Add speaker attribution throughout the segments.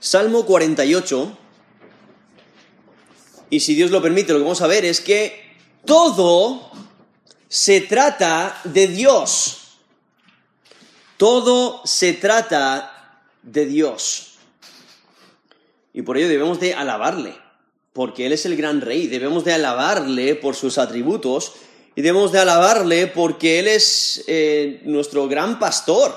Speaker 1: Salmo 48, y si Dios lo permite, lo que vamos a ver es que todo se trata de Dios. Todo se trata de Dios. Y por ello debemos de alabarle, porque Él es el gran rey. Debemos de alabarle por sus atributos y debemos de alabarle porque Él es nuestro gran pastor.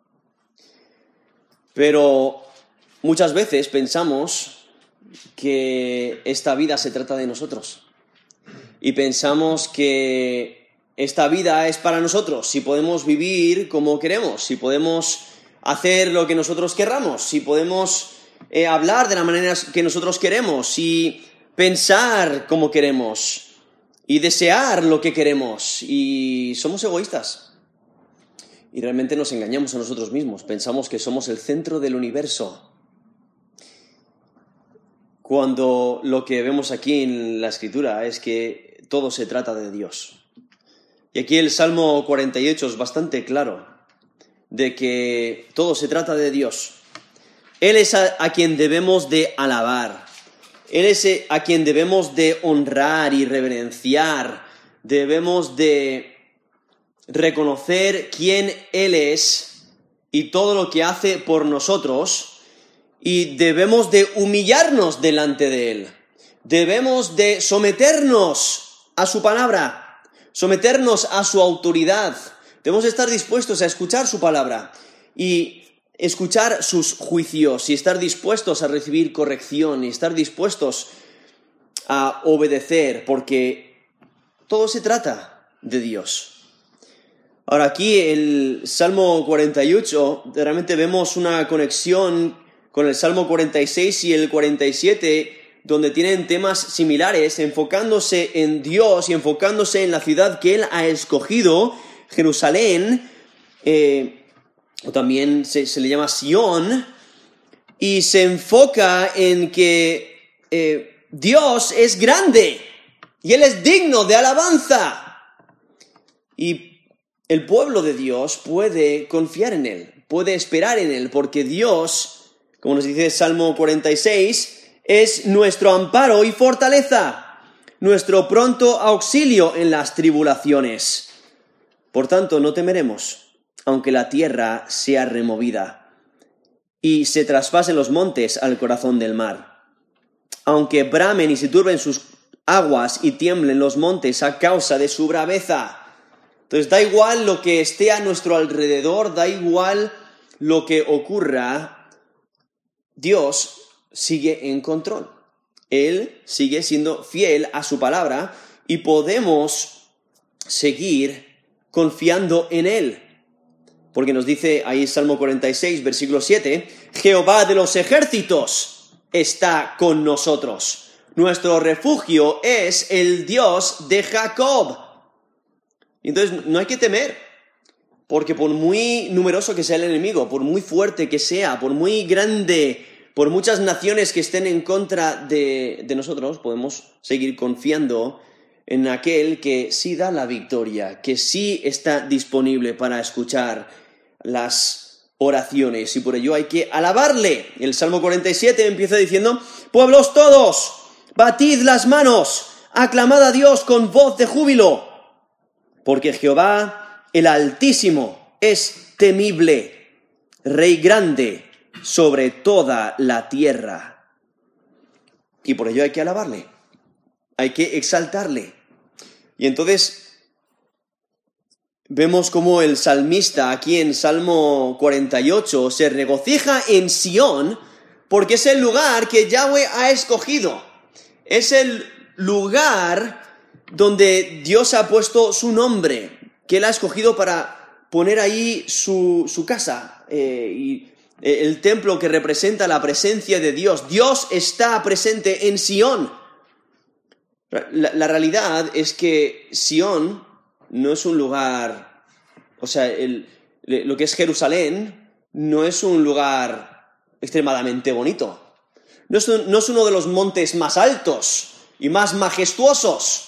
Speaker 1: Pero muchas veces pensamos que esta vida se trata de nosotros. Y pensamos que esta vida es para nosotros, si podemos vivir como queremos, si podemos hacer lo que nosotros querramos, si podemos hablar de la manera que nosotros queremos, y pensar como queremos, y desear lo que queremos, y somos egoístas. Y realmente nos engañamos a nosotros mismos, pensamos que somos el centro del universo, cuando lo que vemos aquí en la Escritura es que todo se trata de Dios. Y aquí el Salmo 48 es bastante claro de que todo se trata de Dios. Él es a quien debemos de alabar. Él es a quien debemos de honrar y reverenciar. Debemos de reconocer quién Él es y todo lo que hace por nosotros. Y debemos de humillarnos delante de Él. Debemos de someternos a su palabra, someternos a su autoridad. Debemos estar dispuestos a escuchar su palabra y escuchar sus juicios y estar dispuestos a recibir corrección y estar dispuestos a obedecer, porque todo se trata de Dios. Ahora aquí el Salmo 48 realmente vemos una conexión con el Salmo 46 y el 47, donde tienen temas similares, enfocándose en Dios y enfocándose en la ciudad que Él ha escogido, Jerusalén, o también se le llama Sión, y se enfoca en que Dios es grande y Él es digno de alabanza. Y el pueblo de Dios puede confiar en Él, puede esperar en Él, porque Dios, como nos dice el Salmo 46, es nuestro amparo y fortaleza, nuestro pronto auxilio en las tribulaciones. Por tanto, no temeremos, aunque la tierra sea removida y se traspasen los montes al corazón del mar. Aunque bramen y se turben sus aguas y tiemblen los montes a causa de su braveza. Entonces, da igual lo que esté a nuestro alrededor, da igual lo que ocurra, Dios sigue en control. Él sigue siendo fiel a su palabra y podemos seguir confiando en Él. Porque nos dice ahí Salmo 46, versículo 7, Jehová de los ejércitos está con nosotros. Nuestro refugio es el Dios de Jacob. Y entonces no hay que temer, porque por muy numeroso que sea el enemigo, por muy fuerte que sea, por muy grande, por muchas naciones que estén en contra de nosotros, podemos seguir confiando en aquel que sí da la victoria, que sí está disponible para escuchar las oraciones, y por ello hay que alabarle. El Salmo 47 empieza diciendo, pueblos todos, batid las manos, aclamad a Dios con voz de júbilo, porque Jehová, el Altísimo, es temible, Rey grande sobre toda la tierra. Y por ello hay que alabarle, hay que exaltarle. Y entonces vemos cómo el salmista aquí en Salmo 48 se regocija en Sión, porque es el lugar que Yahweh ha escogido. Es el lugar donde Dios ha puesto su nombre, que Él ha escogido para poner ahí su casa, y el templo que representa la presencia de Dios. Dios está presente en Sión. La realidad es que Sión no es un lugar, o sea, lo que es Jerusalén no es un lugar extremadamente bonito. No es uno de los montes más altos y más majestuosos.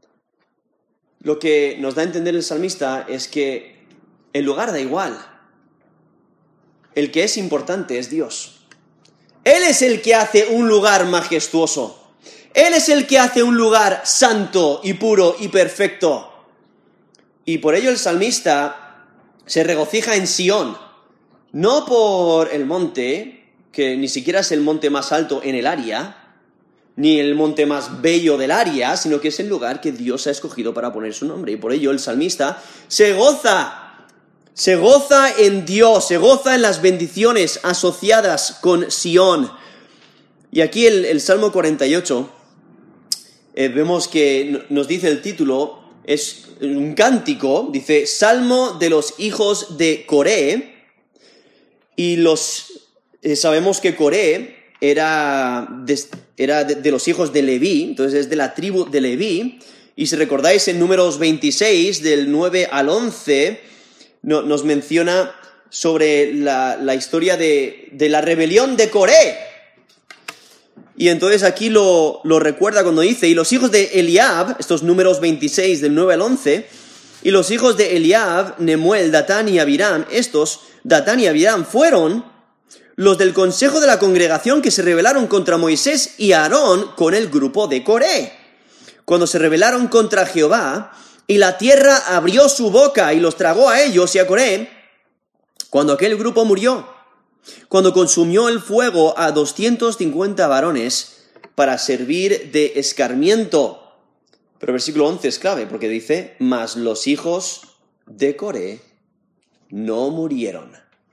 Speaker 1: Lo que nos da a entender el salmista es que el lugar da igual. El que es importante es Dios. Él es el que hace un lugar majestuoso. Él es el que hace un lugar santo y puro y perfecto. Y por ello el salmista se regocija en Sión, no por el monte, que ni siquiera es el monte más alto en el área, ni el monte más bello del área, sino que es el lugar que Dios ha escogido para poner su nombre. Y por ello el salmista se goza en Dios, se goza en las bendiciones asociadas con Sión. Y aquí el Salmo 48, vemos que nos dice el título, es un cántico, dice Salmo de los hijos de Coré, y sabemos que Coré era de los hijos de Leví, entonces es de la tribu de Leví, y si recordáis en Números 26, del 9 al 11, nos menciona sobre la historia de la rebelión de Coré. Y entonces aquí lo recuerda cuando dice, y los hijos de Eliab, estos Números 26, del 9 al 11, y los hijos de Eliab, Nemuel, Datán y Abiram, Datán y Abiram, fueron los del consejo de la congregación que se rebelaron contra Moisés y Aarón con el grupo de Coré, cuando se rebelaron contra Jehová, y la tierra abrió su boca y los tragó a ellos y a Coré, cuando aquel grupo murió, cuando consumió el fuego a 250 varones para servir de escarmiento. Pero el versículo 11 es clave, porque dice, mas los hijos de Coré no murieron.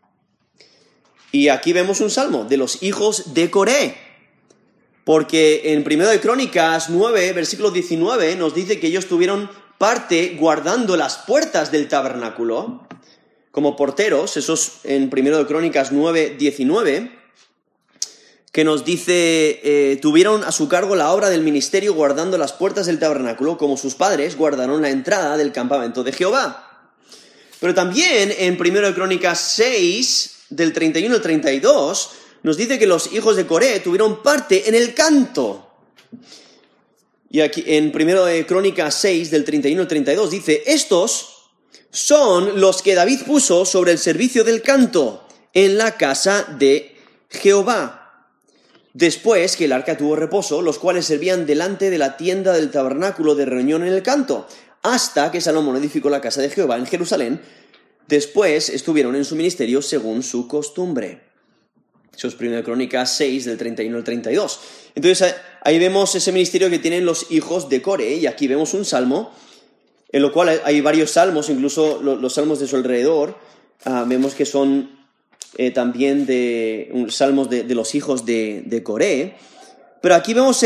Speaker 1: Y aquí vemos un salmo de los hijos de Coré, porque en 1 de Crónicas 9, versículo 19, nos dice que ellos tuvieron parte guardando las puertas del tabernáculo, como porteros, eso es en 1 de Crónicas 9, 19, que nos dice, tuvieron a su cargo la obra del ministerio guardando las puertas del tabernáculo, como sus padres guardaron la entrada del campamento de Jehová. Pero también en 1 de Crónicas 6, del 31 al 32, nos dice que los hijos de Coré tuvieron parte en el canto. Y aquí en 1 de Crónicas 6, del 31 al 32, dice, estos son los que David puso sobre el servicio del canto en la casa de Jehová, después que el arca tuvo reposo, los cuales servían delante de la tienda del tabernáculo de reunión en el canto, hasta que Salomón edificó la casa de Jehová en Jerusalén. Después estuvieron en su ministerio según su costumbre. Eso es 1 de Crónicas 6, del 31 al 32. Entonces ahí vemos ese ministerio que tienen los hijos de Coré, y aquí vemos un salmo, en lo cual hay varios salmos, incluso los salmos de su alrededor, vemos que son también salmos de los hijos de Coré. Pero aquí vemos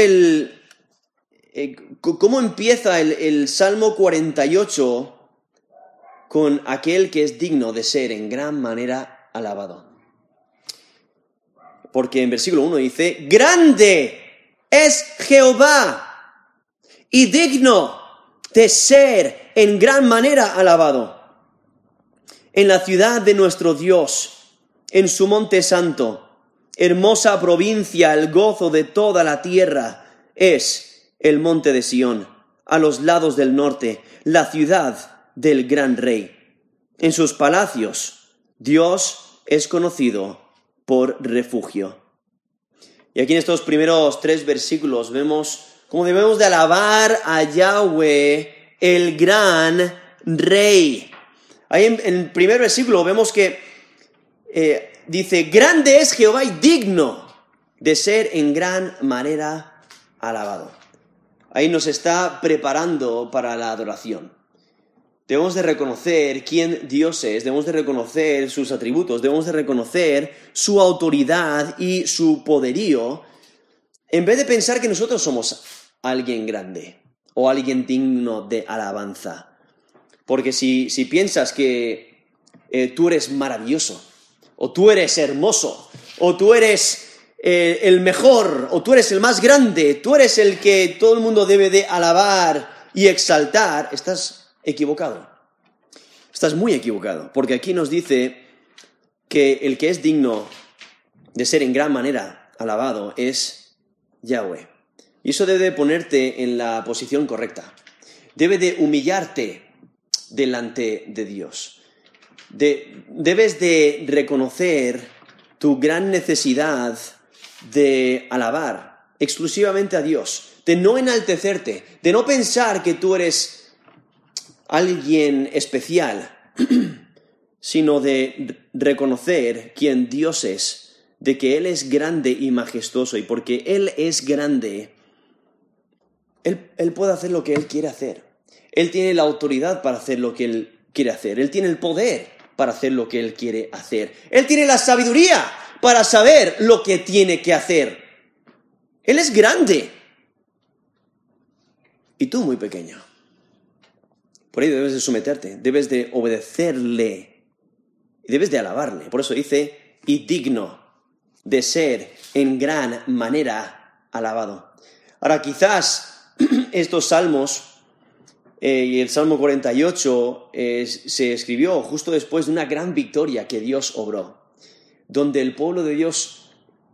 Speaker 1: cómo empieza el Salmo 48 con aquel que es digno de ser en gran manera alabado. Porque en versículo 1 dice, grande es Jehová y digno de ser en gran manera alabado. En la ciudad de nuestro Dios, en su monte santo, hermosa provincia, el gozo de toda la tierra, es el monte de Sión, a los lados del norte, la ciudad del gran rey. En sus palacios, Dios es conocido por refugio. Y aquí en estos primeros 3 versículos vemos cómo debemos de alabar a Yahweh, el gran rey. Ahí en el primer versículo vemos que dice, grande es Jehová y digno de ser en gran manera alabado. Ahí nos está preparando para la adoración. Debemos de reconocer quién Dios es, debemos de reconocer sus atributos, debemos de reconocer su autoridad y su poderío, en vez de pensar que nosotros somos alguien grande o alguien digno de alabanza. Porque si piensas que tú eres maravilloso, o tú eres hermoso, o tú eres el mejor, o tú eres el más grande, tú eres el que todo el mundo debe de alabar y exaltar, estás equivocado. Estás muy equivocado, porque aquí nos dice que el que es digno de ser en gran manera alabado es Yahweh. Y eso debe ponerte en la posición correcta. Debe de humillarte delante de Dios. Debes de reconocer tu gran necesidad de alabar exclusivamente a Dios, de no enaltecerte, de no pensar que tú eres alguien especial, sino de reconocer quién Dios es, de que Él es grande y majestuoso, y porque Él es grande, Él puede hacer lo que Él quiere hacer. Él tiene la autoridad para hacer lo que Él quiere hacer. Él tiene el poder para hacer lo que Él quiere hacer. Él tiene la sabiduría para saber lo que tiene que hacer. Él es grande. Y tú muy pequeño. Por ello debes de someterte, debes de obedecerle y debes de alabarle. Por eso dice, y digno de ser en gran manera alabado. Ahora quizás estos salmos y el Salmo 48 se escribió justo después de una gran victoria que Dios obró, donde el pueblo de Dios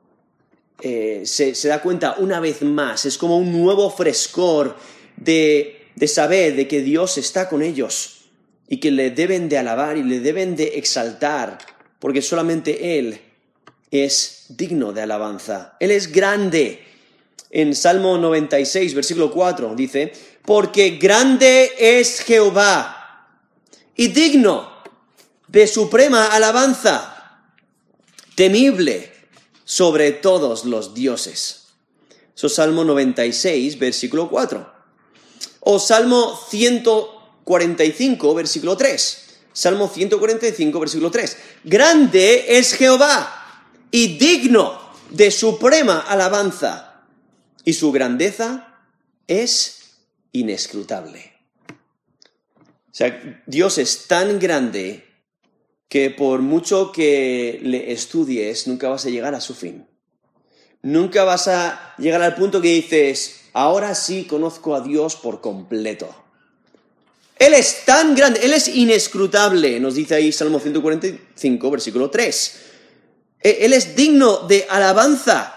Speaker 1: se da cuenta una vez más, es como un nuevo frescor de saber de que Dios está con ellos y que le deben de alabar y le deben de exaltar, porque solamente Él es digno de alabanza. Él es grande. En Salmo 96, versículo 4, dice, porque grande es Jehová y digno de suprema alabanza, temible sobre todos los dioses. Eso es Salmo 96, versículo 4. O Salmo 145, versículo 3. Salmo 145, versículo 3. Grande es Jehová y digno de suprema alabanza, y su grandeza es inescrutable. O sea, Dios es tan grande que por mucho que le estudies, nunca vas a llegar a su fin. Nunca vas a llegar al punto que dices, ahora sí conozco a Dios por completo. Él es tan grande, Él es inescrutable, nos dice ahí Salmo 145, versículo 3. Él es digno de alabanza.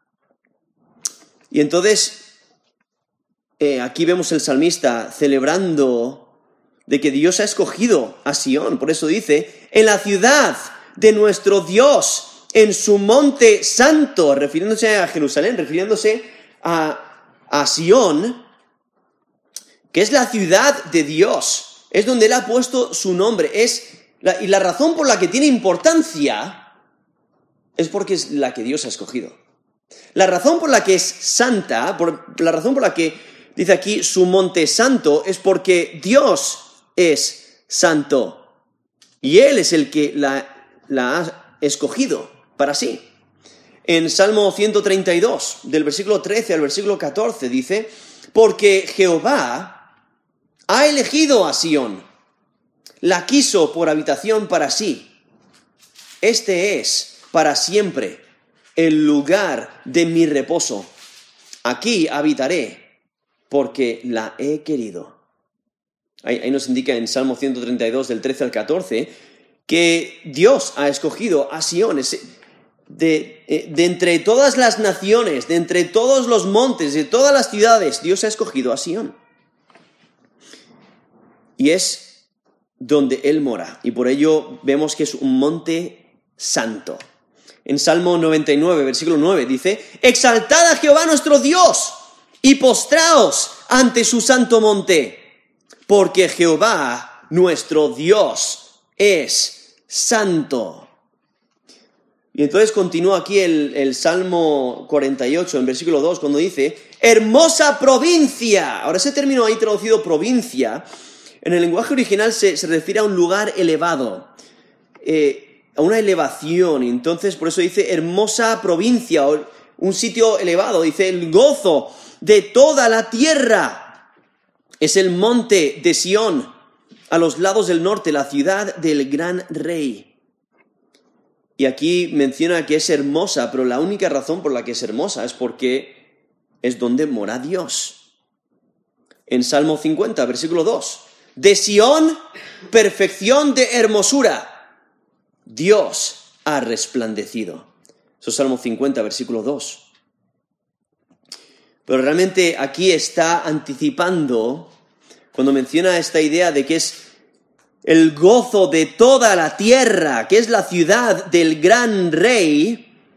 Speaker 1: Y entonces, aquí vemos el salmista celebrando de que Dios ha escogido a Sión. Por eso dice, en la ciudad de nuestro Dios, en su monte santo, refiriéndose a Jerusalén, refiriéndose a Sión, que es la ciudad de Dios, es donde Él ha puesto su nombre. Y la razón por la que tiene importancia es porque es la que Dios ha escogido. La razón por la que es santa, la razón por la que dice aquí su monte santo, es porque Dios es santo. Y Él es el que la ha escogido para sí. En Salmo 132, del versículo 13 al versículo 14, dice, porque Jehová ha elegido a Sión, la quiso por habitación para sí. Este es para siempre el lugar de mi reposo. Aquí habitaré, porque la he querido. Ahí nos indica en Salmo 132, del 13 al 14, que Dios ha escogido a Sión, de entre todas las naciones, de entre todos los montes, de todas las ciudades, Dios ha escogido a Sión. Y es donde Él mora, y por ello vemos que es un monte santo. En Salmo 99, versículo 9, dice, exaltad a Jehová nuestro Dios y postraos ante su santo monte, porque Jehová nuestro Dios es santo. Y entonces continúa aquí el Salmo 48, en versículo 2, cuando dice, hermosa provincia. Ahora ese término ahí traducido provincia, en el lenguaje original se refiere a un lugar elevado, a una elevación. Entonces por eso dice hermosa provincia, un sitio elevado. Dice el gozo de toda la tierra es el monte de Sión, a los lados del norte, la ciudad del gran rey. Y aquí menciona que es hermosa, pero la única razón por la que es hermosa es porque es donde mora Dios. En Salmo 50, versículo 2, de Sión, perfección de hermosura, Dios ha resplandecido. Eso es Salmo 50, versículo 2. Pero realmente aquí está anticipando, cuando menciona esta idea de que es el gozo de toda la tierra, que es la ciudad del gran rey,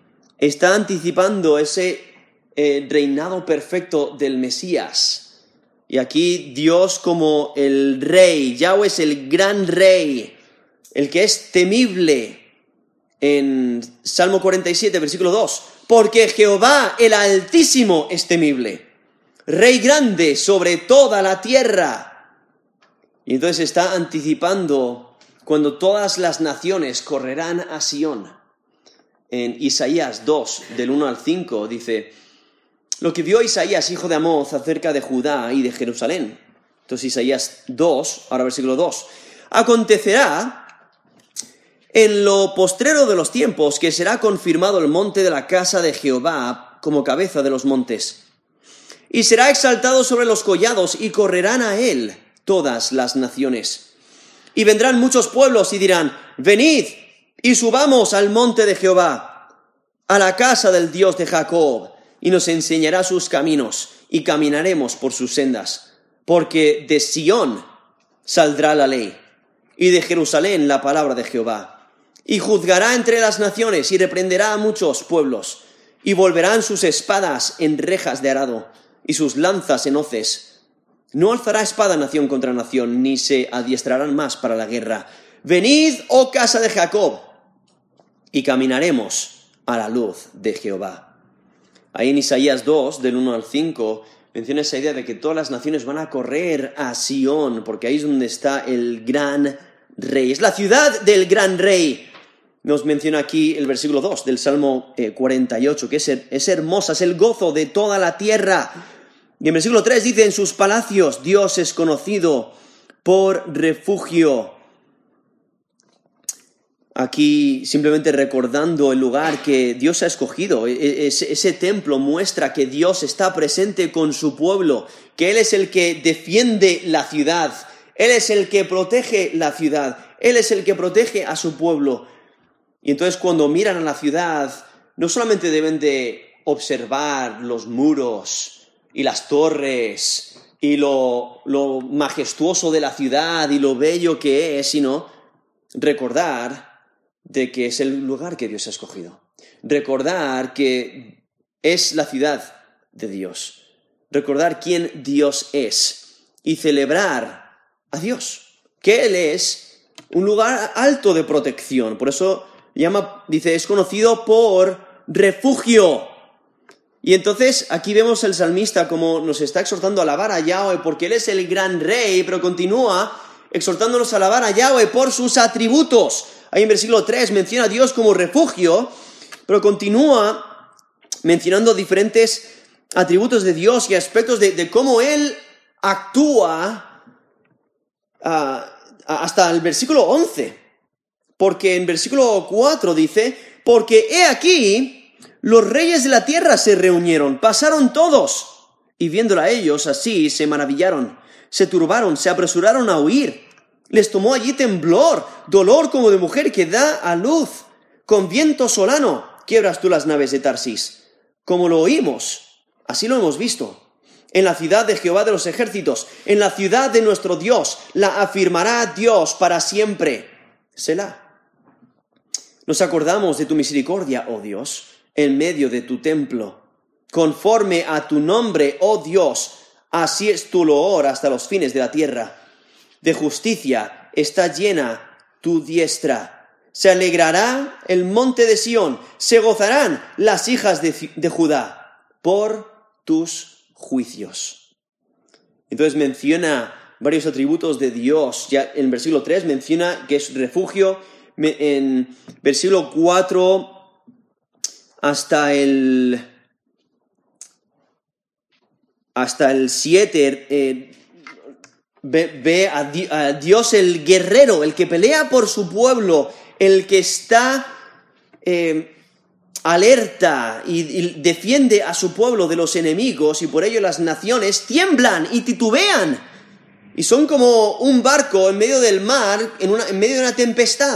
Speaker 1: está anticipando ese reinado perfecto del Mesías. Y aquí Dios como el rey, Yahweh es el gran rey, el que es temible. En Salmo 47, versículo 2, porque Jehová el Altísimo es temible, rey grande sobre toda la tierra. Y entonces está anticipando cuando todas las naciones correrán a Sión. En Isaías 2, del 1 al 5, dice: lo que vio Isaías, hijo de Amoz, acerca de Judá y de Jerusalén. Entonces Isaías 2, ahora versículo 2. Acontecerá en lo postrero de los tiempos que será confirmado el monte de la casa de Jehová como cabeza de los montes. Y será exaltado sobre los collados y correrán a él todas las naciones. Y vendrán muchos pueblos y dirán: venid y subamos al monte de Jehová, a la casa del Dios de Jacob, y nos enseñará sus caminos, y caminaremos por sus sendas. Porque de Sión saldrá la ley, y de Jerusalén la palabra de Jehová. Y juzgará entre las naciones, y reprenderá a muchos pueblos, y volverán sus espadas en rejas de arado, y sus lanzas en hoces. No alzará espada nación contra nación, ni se adiestrarán más para la guerra. Venid, oh casa de Jacob, y caminaremos a la luz de Jehová. Ahí en Isaías 2, del 1 al 5, menciona esa idea de que todas las naciones van a correr a Sión, porque ahí es donde está el gran rey. Es la ciudad del gran rey. Nos menciona aquí el versículo 2 del Salmo 48, que es hermosa, es el gozo de toda la tierra. Y en versículo 3 dice: en sus palacios Dios es conocido por refugio. Aquí simplemente recordando el lugar que Dios ha escogido. Ese templo muestra que Dios está presente con su pueblo, que Él es el que defiende la ciudad, Él es el que protege la ciudad, Él es el que protege a su pueblo. Y entonces cuando miran a la ciudad, no solamente deben de observar los muros y las torres y lo majestuoso de la ciudad y lo bello que es, sino recordar de que es el lugar que Dios ha escogido. Recordar que es la ciudad de Dios. Recordar quién Dios es y celebrar a Dios, que Él es un lugar alto de protección. Por eso dice, es conocido por refugio. Y entonces aquí vemos el salmista como nos está exhortando a alabar a Yahweh porque Él es el gran rey, pero continúa exhortándonos a alabar a Yahweh por sus atributos. Ahí en versículo 3 menciona a Dios como refugio, pero continúa mencionando diferentes atributos de Dios y aspectos de cómo Él actúa hasta el versículo 11. Porque en versículo 4 dice: porque he aquí, los reyes de la tierra se reunieron, pasaron todos, y viéndola ellos así se maravillaron, se turbaron, se apresuraron a huir. Les tomó allí temblor, dolor como de mujer que da a luz. Con viento solano quiebras tú las naves de Tarsis. Como lo oímos, así lo hemos visto. En la ciudad de Jehová de los ejércitos, en la ciudad de nuestro Dios, la afirmará Dios para siempre. Selah. Nos acordamos de tu misericordia, oh Dios, en medio de tu templo. Conforme a tu nombre, oh Dios, así es tu loor hasta los fines de la tierra. De justicia está llena tu diestra. Se alegrará el monte de Sión, se gozarán las hijas de Judá por tus juicios. Entonces menciona varios atributos de Dios. Ya en versículo 3 menciona que es refugio. En versículo 4 hasta el 7 ve a Dios el guerrero, el que pelea por su pueblo, el que está alerta y defiende a su pueblo de los enemigos, y por ello las naciones tiemblan y titubean y son como un barco en medio del mar, en medio de una tempestad.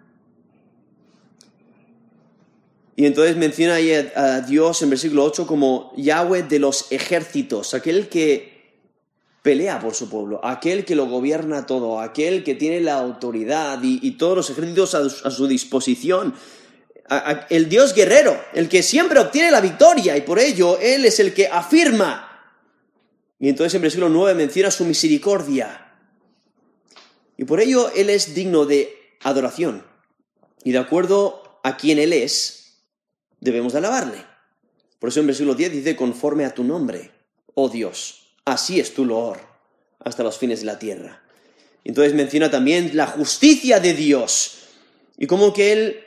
Speaker 1: Y entonces menciona ahí a Dios en versículo 8 como Yahweh de los ejércitos, aquel que pelea por su pueblo, aquel que lo gobierna todo, aquel que tiene la autoridad y todos los ejércitos a su disposición. el Dios guerrero, el que siempre obtiene la victoria, y por ello Él es el que afirma. Y entonces en versículo 9 menciona su misericordia. Y por ello Él es digno de adoración. Y de acuerdo a quien Él es, debemos de alabarle. Por eso en versículo 10 dice, conforme a tu nombre, oh Dios, así es tu loor, hasta los fines de la tierra. Entonces menciona también la justicia de Dios, y como que Él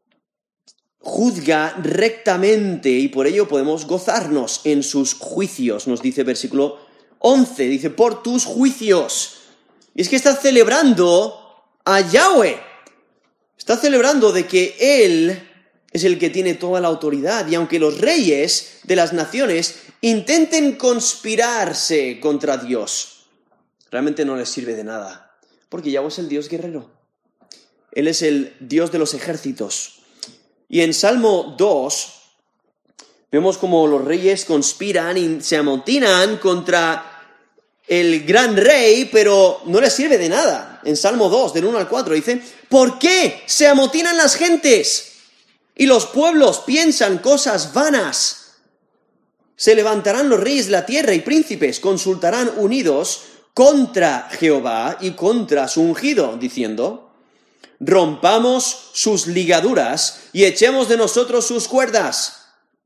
Speaker 1: juzga rectamente, y por ello podemos gozarnos en sus juicios, nos dice versículo 11, dice, por tus juicios. Y es que está celebrando a Yahweh, está celebrando de que Él es el que tiene toda la autoridad, y aunque los reyes de las naciones intenten conspirarse contra Dios, realmente no les sirve de nada, porque Yahweh es el Dios guerrero. Él es el Dios de los ejércitos. Y en Salmo 2 vemos como los reyes conspiran y se amotinan contra el gran rey, pero no les sirve de nada. En Salmo 2, del 1 al 4, dice, ¿por qué se amotinan las gentes? Y los pueblos piensan cosas vanas. Se levantarán los reyes de la tierra y príncipes consultarán unidos contra Jehová y contra su ungido, diciendo, rompamos sus ligaduras y echemos de nosotros sus cuerdas.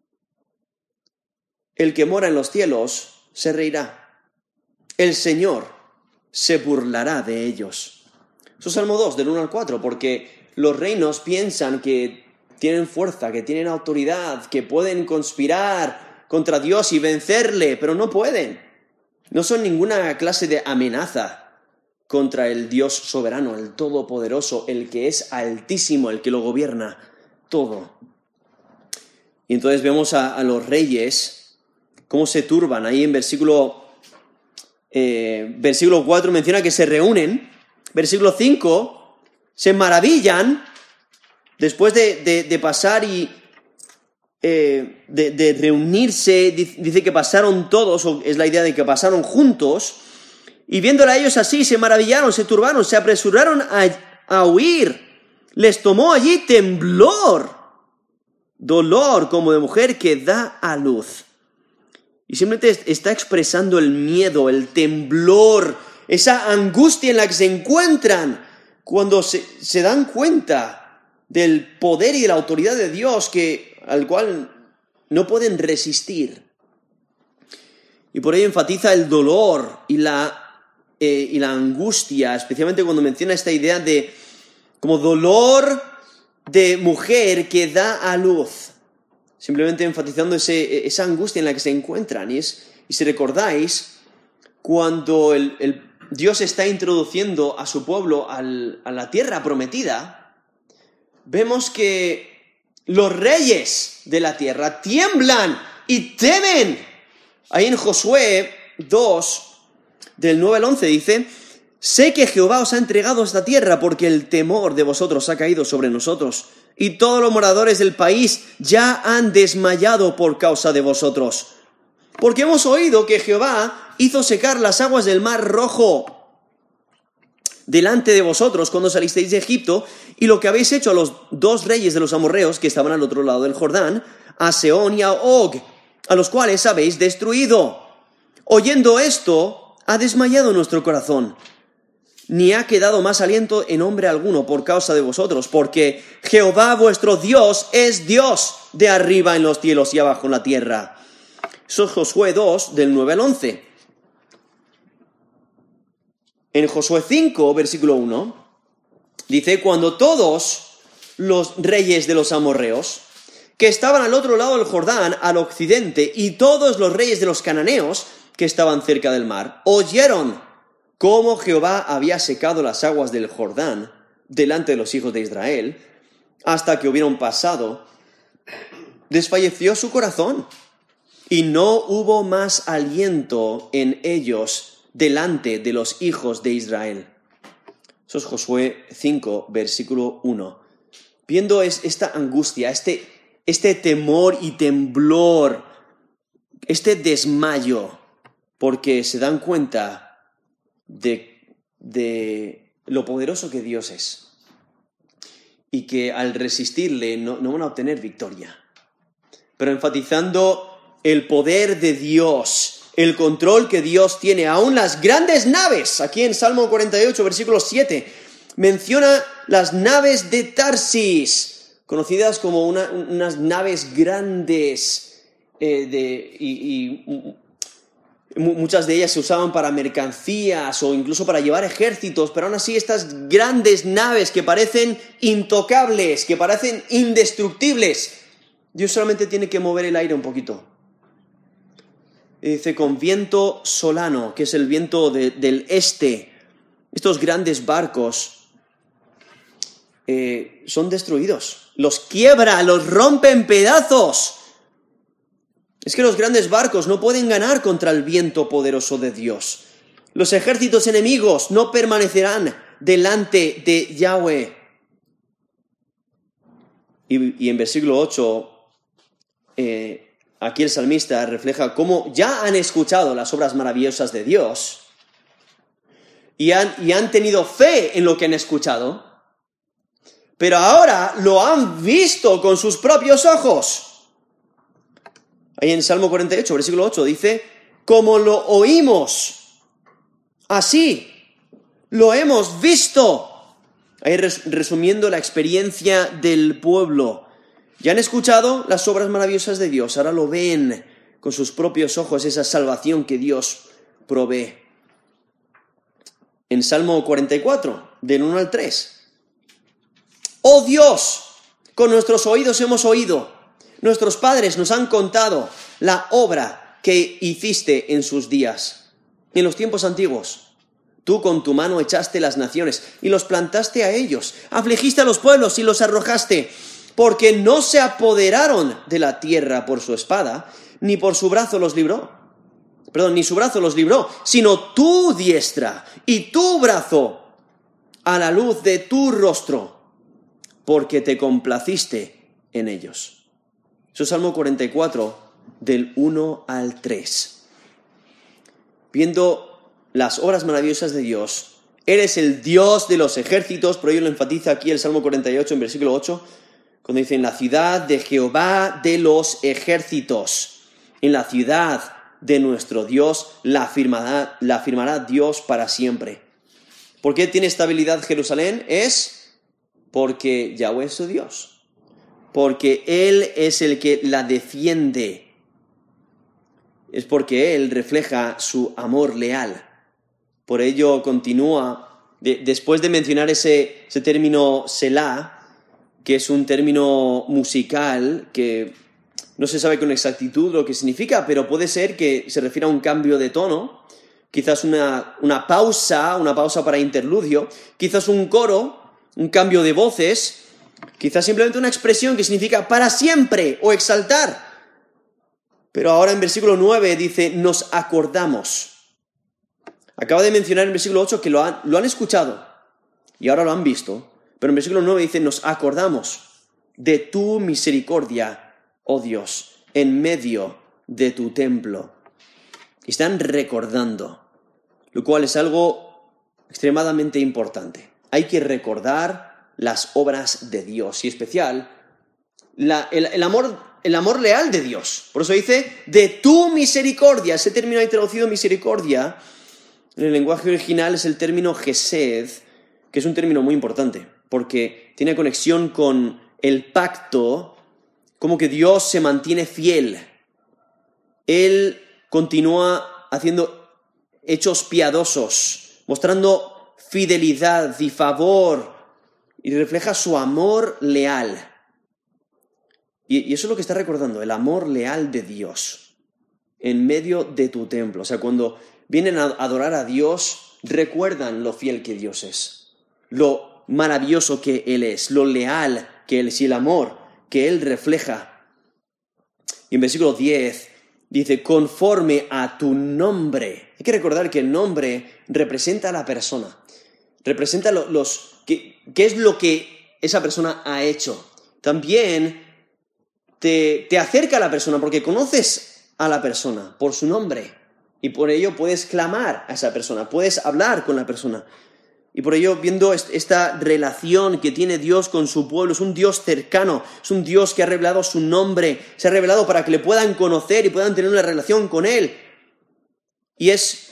Speaker 1: El que mora en los cielos se reirá. El Señor se burlará de ellos. Eso es Salmo 2, del 1 al 4, porque los reinos piensan que tienen fuerza, que tienen autoridad, que pueden conspirar contra Dios y vencerle, pero no pueden. No son ninguna clase de amenaza contra el Dios soberano, el todopoderoso, el que es altísimo, el que lo gobierna todo. Y entonces vemos a los reyes cómo se turban. Ahí en versículo 4 menciona que se reúnen. Versículo 5, se maravillan después de pasar y de reunirse. Dice que pasaron todos, o es la idea de que pasaron juntos, y viéndola a ellos así, se maravillaron, se turbaron, se apresuraron a huir. Les tomó allí temblor, dolor como de mujer que da a luz. Y simplemente está expresando el miedo, el temblor, esa angustia en la que se encuentran cuando se dan cuenta del poder y de la autoridad de Dios al cual no pueden resistir. Y por ello enfatiza el dolor y la angustia, especialmente cuando menciona esta idea de como dolor de mujer que da a luz. Simplemente enfatizando esa angustia en la que se encuentran. Y si recordáis, cuando el Dios está introduciendo a su pueblo a la tierra prometida, vemos que los reyes de la tierra tiemblan y temen. Ahí en Josué 2, del 9 al 11 dice, sé que Jehová os ha entregado esta tierra porque el temor de vosotros ha caído sobre nosotros y todos los moradores del país ya han desmayado por causa de vosotros. Porque hemos oído que Jehová hizo secar las aguas del mar Rojo delante de vosotros cuando salisteis de Egipto, y lo que habéis hecho a los dos reyes de los amorreos que estaban al otro lado del Jordán, a Sehón y a Og, a los cuales habéis destruido. Oyendo esto, ha desmayado nuestro corazón, ni ha quedado más aliento en hombre alguno por causa de vosotros, porque Jehová vuestro Dios es Dios de arriba en los cielos y abajo en la tierra. Eso es Josué 2, del 9 al 11. En Josué 5, versículo 1, dice, cuando todos los reyes de los amorreos, que estaban al otro lado del Jordán, al occidente, y todos los reyes de los cananeos, que estaban cerca del mar, oyeron cómo Jehová había secado las aguas del Jordán delante de los hijos de Israel, hasta que hubieron pasado, desfalleció su corazón, y no hubo más aliento en ellos delante de los hijos de Israel. Eso es Josué 5, versículo 1. Viendo esta angustia, este temor y temblor, este desmayo, porque se dan cuenta de lo poderoso que Dios es. y que al resistirle no van a obtener victoria. Pero enfatizando el poder de Dios, el control que Dios tiene, aún las grandes naves. Aquí en Salmo 48, versículo 7, menciona las naves de Tarsis, conocidas como unas naves grandes, muchas de ellas se usaban para mercancías o incluso para llevar ejércitos, pero aún así estas grandes naves que parecen intocables, que parecen indestructibles, Dios solamente tiene que mover el aire un poquito. Y dice, con viento solano, que es el viento del este, estos grandes barcos son destruidos. Los quiebra, los rompe en pedazos. Es que los grandes barcos no pueden ganar contra el viento poderoso de Dios. Los ejércitos enemigos no permanecerán delante de Yahweh. Y en versículo 8, aquí el salmista refleja cómo ya han escuchado las obras maravillosas de Dios y han tenido fe en lo que han escuchado, pero ahora lo han visto con sus propios ojos. Ahí en Salmo 48, versículo 8, dice, como lo oímos, así lo hemos visto. Ahí resumiendo la experiencia del pueblo. Ya han escuchado las obras maravillosas de Dios, ahora lo ven con sus propios ojos, esa salvación que Dios provee. En Salmo 44, del 1 al 3. Oh Dios, con nuestros oídos hemos oído, nuestros padres nos han contado la obra que hiciste en sus días, en los tiempos antiguos. Tú con tu mano echaste las naciones y los plantaste a ellos, afligiste a los pueblos y los arrojaste, porque no se apoderaron de la tierra por su espada, ni por su brazo los libró. Ni su brazo los libró, sino tu diestra y tu brazo a la luz de tu rostro, porque te complaciste en ellos. Eso es Salmo 44, del 1 al 3. Viendo las obras maravillosas de Dios, eres el Dios de los ejércitos, por ello lo enfatiza aquí el Salmo 48 en versículo 8, cuando dice, en la ciudad de Jehová de los ejércitos, en la ciudad de nuestro Dios, la afirmará Dios para siempre. ¿Por qué tiene estabilidad Jerusalén? Es porque Yahweh es su Dios, porque Él es el que la defiende, es porque Él refleja su amor leal. Por ello continúa, después de mencionar ese término Selah, que es un término musical que no se sabe con exactitud lo que significa, pero puede ser que se refiera a un cambio de tono, quizás una pausa para interludio, quizás un coro, un cambio de voces, quizás simplemente una expresión que significa para siempre o exaltar. Pero ahora en versículo 9 dice, nos acordamos. Acaba de mencionar en versículo 8 que lo han escuchado y ahora lo han visto. Pero en versículo 9 dice, nos acordamos de tu misericordia, oh Dios, en medio de tu templo. Y están recordando, lo cual es algo extremadamente importante. Hay que recordar las obras de Dios y en especial el amor leal de Dios. Por eso dice, de tu misericordia. Ese término ahí traducido misericordia, en el lenguaje original es el término gesed, que es un término muy importante, porque tiene conexión con el pacto, como que Dios se mantiene fiel. Él continúa haciendo hechos piadosos, mostrando fidelidad y favor, y refleja su amor leal. Y eso es lo que está recordando, el amor leal de Dios en medio de tu templo. O sea, cuando vienen a adorar a Dios, recuerdan lo fiel que Dios es, lo maravilloso que Él es, lo leal que Él es y el amor que Él refleja. Y en versículo 10 dice, conforme a tu nombre. Hay que recordar que el nombre representa a la persona, representa qué es lo que esa persona ha hecho. También te acerca a la persona porque conoces a la persona por su nombre y por ello puedes clamar a esa persona, puedes hablar con la persona. Y por ello, viendo esta relación que tiene Dios con su pueblo, es un Dios cercano, es un Dios que ha revelado su nombre, se ha revelado para que le puedan conocer y puedan tener una relación con Él. Y es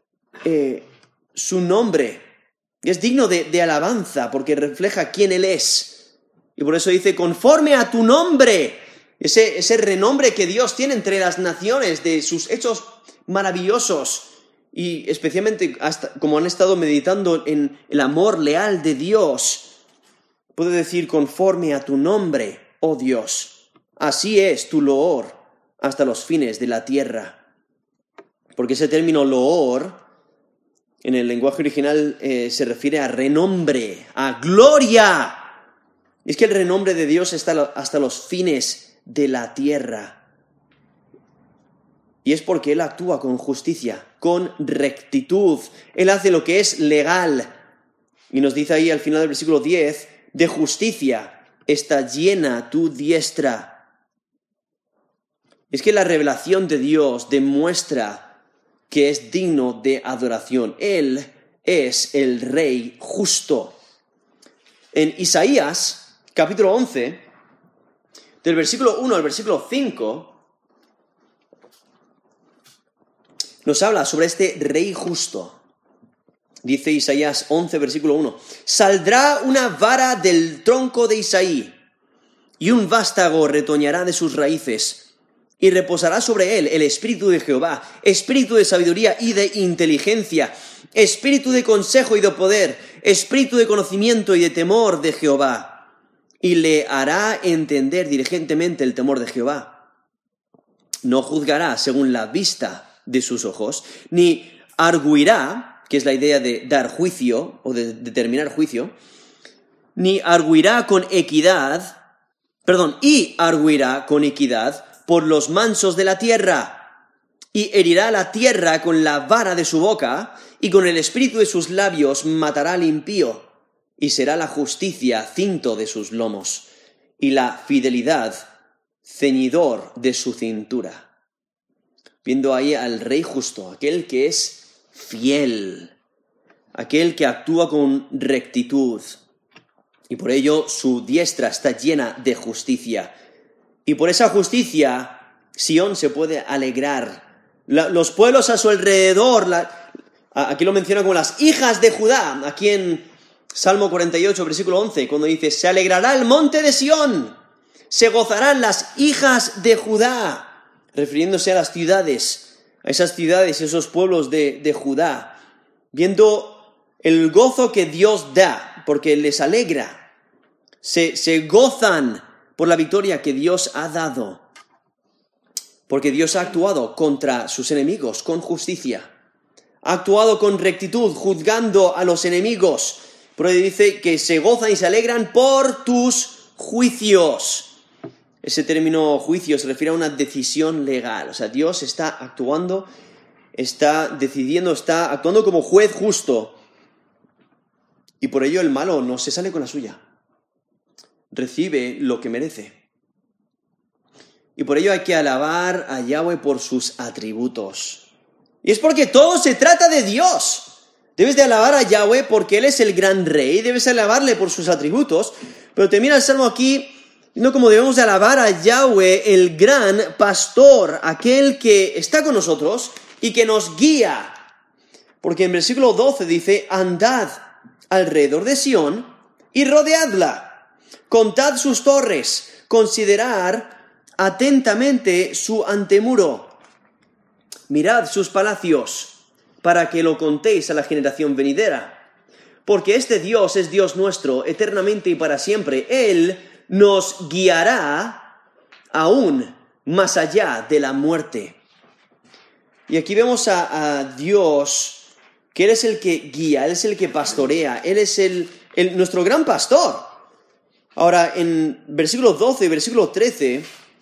Speaker 1: su nombre, y es digno de alabanza, porque refleja quién Él es. Y por eso dice, conforme a tu nombre, ese renombre que Dios tiene entre las naciones, de sus hechos maravillosos, y especialmente como han estado meditando en el amor leal de Dios, puede decir conforme a tu nombre, oh Dios. Así es tu loor hasta los fines de la tierra. Porque ese término loor, en el lenguaje original se refiere a renombre, a gloria. Y es que el renombre de Dios está hasta los fines de la tierra. Y es porque Él actúa con justicia, con rectitud. Él hace lo que es legal. Y nos dice ahí al final del versículo 10, de justicia está llena tu diestra. Es que la revelación de Dios demuestra que es digno de adoración. Él es el Rey justo. En Isaías, capítulo 11, del versículo 1 al versículo 5, nos habla sobre este Rey justo. Dice Isaías 11, versículo 1. Saldrá una vara del tronco de Isaí, y un vástago retoñará de sus raíces, y reposará sobre él el espíritu de Jehová, espíritu de sabiduría y de inteligencia, espíritu de consejo y de poder, espíritu de conocimiento y de temor de Jehová, y le hará entender diligentemente el temor de Jehová. No juzgará según la vista de sus ojos, ni arguirá, que es la idea de dar juicio o de determinar juicio, ni arguirá con equidad, y arguirá con equidad por los mansos de la tierra, y herirá la tierra con la vara de su boca, y con el espíritu de sus labios matará al impío, y será la justicia cinto de sus lomos, y la fidelidad ceñidor de su cintura. Viendo ahí al Rey justo, aquel que es fiel, aquel que actúa con rectitud. Y por ello su diestra está llena de justicia. Y por esa justicia Sión se puede alegrar. Los pueblos a su alrededor, aquí lo menciona como las hijas de Judá, aquí en Salmo 48, versículo 11, cuando dice, se alegrará el monte de Sión, se gozarán las hijas de Judá, refiriéndose a las ciudades, a esas ciudades, esos pueblos de Judá, viendo el gozo que Dios da, porque les alegra, se gozan por la victoria que Dios ha dado, porque Dios ha actuado contra sus enemigos con justicia, ha actuado con rectitud, juzgando a los enemigos, por ello dice que se gozan y se alegran por tus juicios. Ese término juicio se refiere a una decisión legal. O sea, Dios está actuando, está decidiendo, está actuando como juez justo. Y por ello el malo no se sale con la suya. Recibe lo que merece. Y por ello hay que alabar a Yahweh por sus atributos. Y es porque todo se trata de Dios. Debes de alabar a Yahweh porque Él es el gran Rey. Debes alabarle por sus atributos. Pero termina el Salmo aquí no como debemos de alabar a Yahweh, el gran pastor, aquel que está con nosotros y que nos guía. Porque en versículo 12 dice, andad alrededor de Sión y rodeadla, contad sus torres, considerad atentamente su antemuro, mirad sus palacios, para que lo contéis a la generación venidera. Porque este Dios es Dios nuestro, eternamente y para siempre. Él nos guiará aún más allá de la muerte. Y aquí vemos a Dios, que Él es el que guía, Él es el que pastorea, Él es nuestro gran pastor. Ahora, en versículo 12 y versículo 13,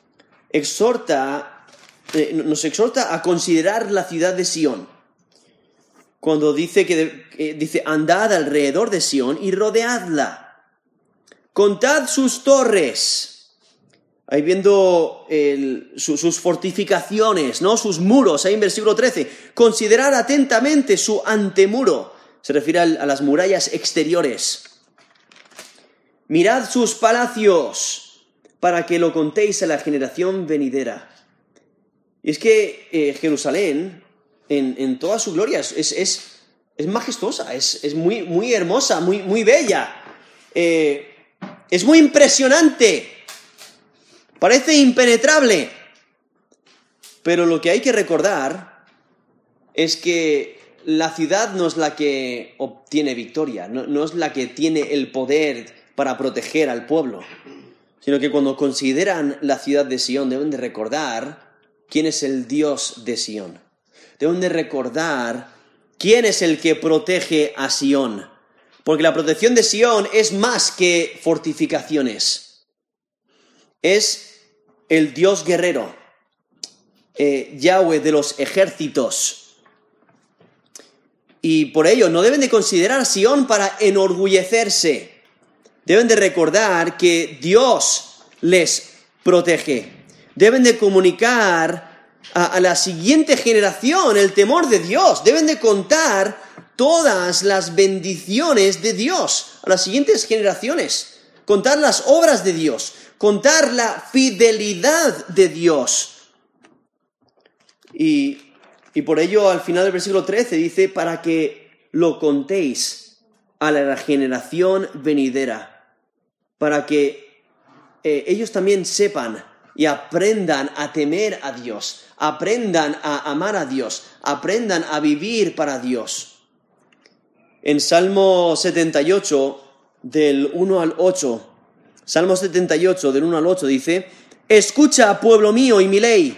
Speaker 1: nos exhorta a considerar la ciudad de Sión. Cuando dice, andad alrededor de Sión y rodeadla. Contad sus torres, ahí viendo sus fortificaciones, ¿no? Sus muros, ahí en versículo 13. Considerad atentamente su antemuro, Se refiere a las murallas exteriores. Mirad sus palacios, para que lo contéis a la generación venidera. Y es que Jerusalén, en toda su gloria, es majestuosa, es muy hermosa, muy bella. Es muy impresionante. Parece impenetrable. Pero lo que hay que recordar es que la ciudad no es la que obtiene victoria, no es la que tiene el poder para proteger al pueblo, sino que cuando consideran la ciudad de Sión deben de recordar quién es el Dios de Sión. Deben de recordar quién es el que protege a Sión, porque la protección de Sión es más que fortificaciones. Es el Dios guerrero, Yahweh de los ejércitos. Y por ello no deben de considerar Sión para enorgullecerse. Deben de recordar que Dios les protege. Deben de comunicar a la siguiente generación el temor de Dios. Deben de contar todas las bendiciones de Dios a las siguientes generaciones. Contar las obras de Dios. Contar la fidelidad de Dios. Y por ello al final del versículo 13 dice, para que lo contéis a la generación venidera. Para que ellos también sepan y aprendan a temer a Dios, aprendan a amar a Dios, aprendan a vivir para Dios. En Salmo 78, del 1 al 8, Salmo 78, del 1 al 8 dice, escucha, pueblo mío, y mi ley.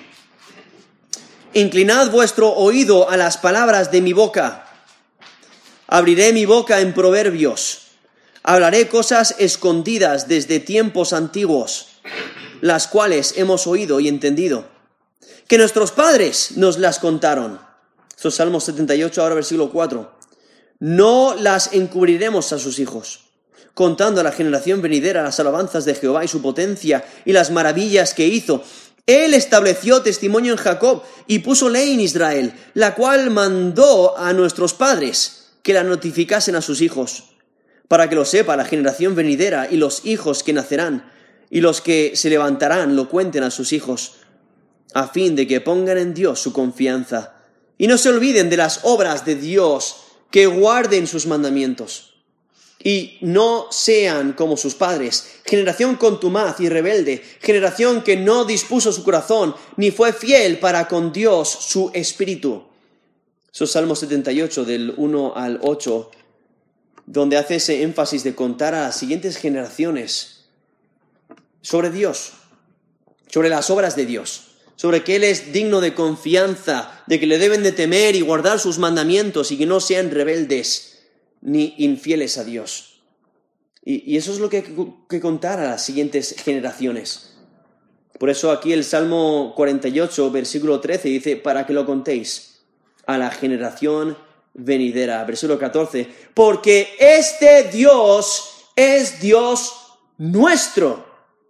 Speaker 1: Inclinad vuestro oído a las palabras de mi boca. Abriré mi boca en proverbios. Hablaré cosas escondidas desde tiempos antiguos, las cuales hemos oído y entendido, que nuestros padres nos las contaron. Esto es Salmo 78, ahora versículo 4. No las encubriremos a sus hijos, contando a la generación venidera las alabanzas de Jehová y su potencia y las maravillas que hizo. Él estableció testimonio en Jacob y puso ley en Israel, la cual mandó a nuestros padres que la notificasen a sus hijos, para que lo sepa la generación venidera y los hijos que nacerán, y los que se levantarán lo cuenten a sus hijos, a fin de que pongan en Dios su confianza, y no se olviden de las obras de Dios, que guarden sus mandamientos, y no sean como sus padres, generación contumaz y rebelde, generación que no dispuso su corazón, ni fue fiel para con Dios su espíritu. Eso es Salmo 78, del 1 al 8, donde hace ese énfasis de contar a las siguientes generaciones sobre Dios, sobre las obras de Dios, sobre que Él es digno de confianza, de que le deben de temer y guardar sus mandamientos y que no sean rebeldes ni infieles a Dios. Y eso es lo que hay que contar a las siguientes generaciones. Por eso aquí el Salmo 48, versículo 13 dice, para que lo contéis a la generación venidera. Versículo 14, porque este Dios es Dios nuestro,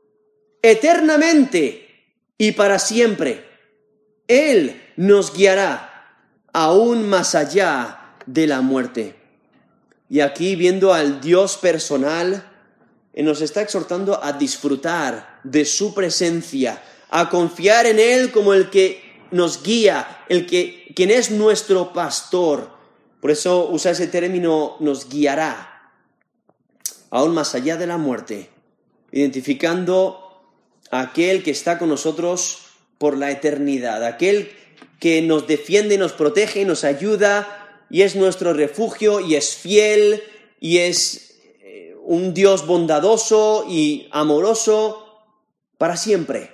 Speaker 1: eternamente y para siempre. Él nos guiará aún más allá de la muerte. Y aquí, viendo al Dios personal, nos está exhortando a disfrutar de su presencia, a confiar en Él como el que nos guía, quien es nuestro pastor. Por eso usa ese término, nos guiará aún más allá de la muerte, identificando a aquel que está con nosotros por la eternidad, aquel que nos defiende, nos protege, nos ayuda y es nuestro refugio y es fiel y es un Dios bondadoso y amoroso para siempre.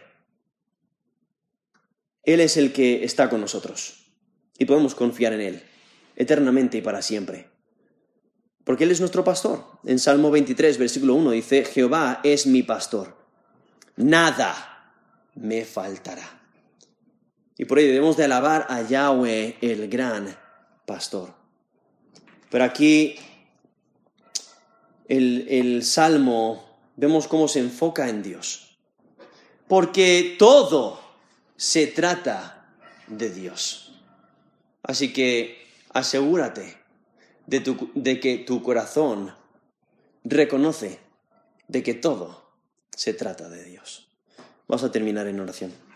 Speaker 1: Él es el que está con nosotros y podemos confiar en Él eternamente y para siempre. Porque Él es nuestro pastor. En Salmo 23, versículo 1 dice, Jehová es mi pastor, nada me faltará. Y por ello debemos de alabar a Yahweh, el gran pastor. Pero aquí el Salmo, vemos cómo se enfoca en Dios. Porque todo se trata de Dios. Así que asegúrate de que tu corazón reconoce de que todo se trata de Dios. Vamos a terminar en oración.